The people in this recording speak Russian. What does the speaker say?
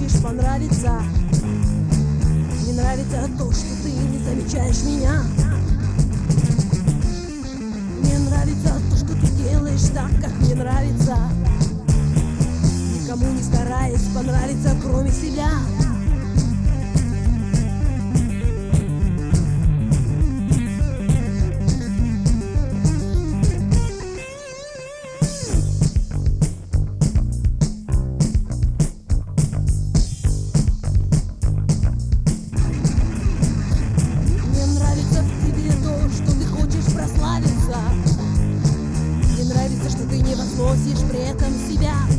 хочешь понравиться. Не нравится то, что ты не замечаешь меня. Мне нравится то, что ты делаешь так, как мне нравится. Никому не стараясь понравиться, кроме себя. Мне нравится, что ты не возносишь при этом себя.